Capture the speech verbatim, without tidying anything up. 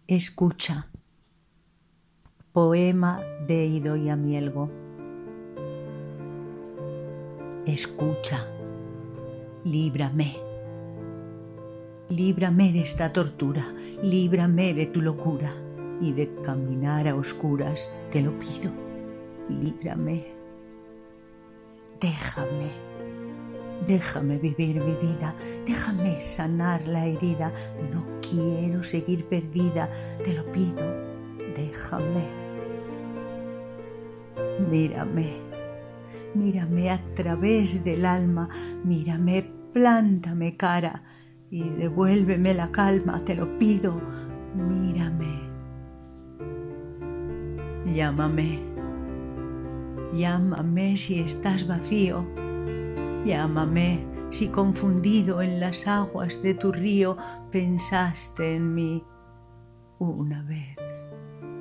Escucha. Poema de Idoia Mielgo. Escucha. Líbrame. Líbrame de esta tortura, líbrame de tu locura y de caminar a oscuras, te lo pido. Líbrame. Déjame. Déjame vivir mi vida, déjame sanar la herida. No quiero seguir perdida, te lo pido. Déjame. Mírame. Mírame a través del alma, mírame, plántame cara y devuélveme la calma, te lo pido. Mírame. Llámame. Llámame si estás vacío. Llámame si confundido en las aguas de tu río pensaste en mí una vez.